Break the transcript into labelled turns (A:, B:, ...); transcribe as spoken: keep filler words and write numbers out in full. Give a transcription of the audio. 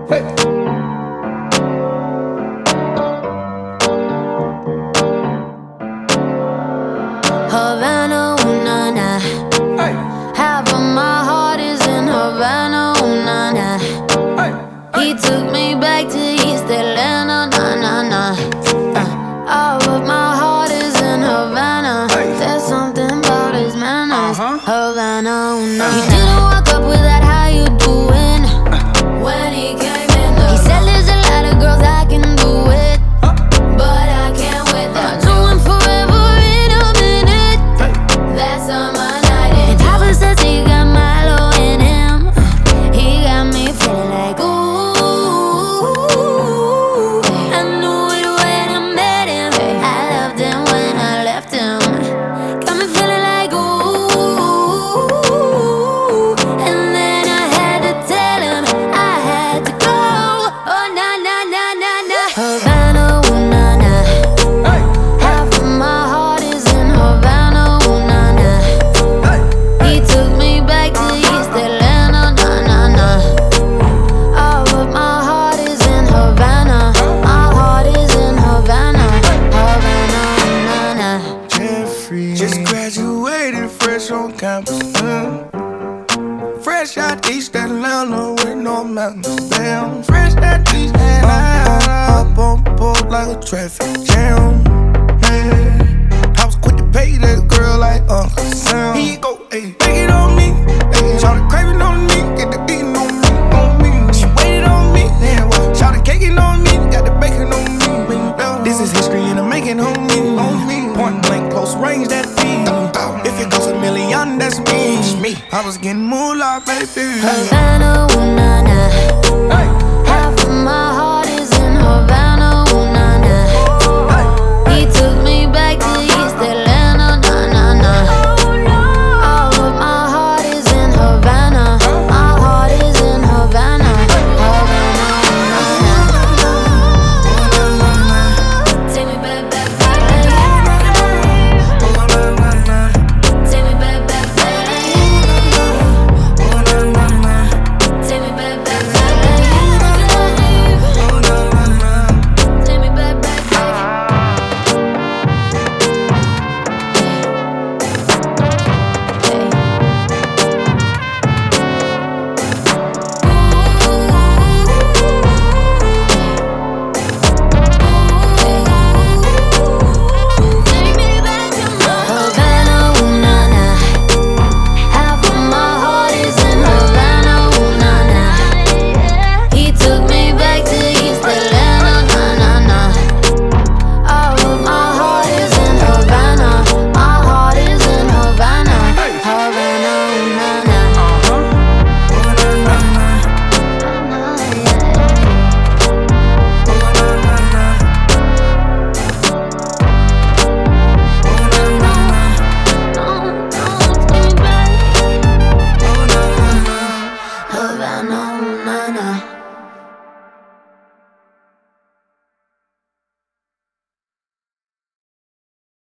A: Hey.
B: Havana, ooh, nah, nah.
A: Hey.
B: Half of my heart is in Havana, ooh, nah, nah.
A: Hey.
B: He took me back to East Atlanta, nah, nah, nah. Uh, all of my heart is in Havana.
A: Hey.
B: There's something about his manners.
A: Uh-huh.
B: Havana, ooh, nah,
A: Uh-huh.
B: He didn't walk up with that, how you doing? When he came in the He said there's a lot of girls I can do it,
A: Huh?
B: but I can't without you. I'm forever in a minute.
A: Hey.
B: That summer night in And Papa says he got Milo in him. He got me feeling like ooh. I knew it when I met him. I loved him when I left him. Got me feeling like ooh. And then I had to tell him I had to go. Oh na na na na na. Havana, ooh na na.
A: Hey.
B: Half of my heart is in Havana, ooh na na.
A: Hey.
B: He took me back to East Atlanta, nah, nah, nah. All of my heart is in Havana. My heart is in Havana. Havana, nah, nah.
C: Jeffrey just graduated fresh on campus. Mm. Fresh out East Atlanta with no mountains. Damn, fresh out East Atlanta. Up on board like a traffic jam. Man, I was quick to pay that girl like Uncle Sam. Here you go, ayy, take it on me. Ayy, shout the craving on me, get the beating on me, on me. She waited on me, yeah, well, shout the caking on me, got the bacon on me. This is history and I'm making on me, on me. Point blank, close range, that feed. If it goes a million, that's me. I was getting moolah, baby.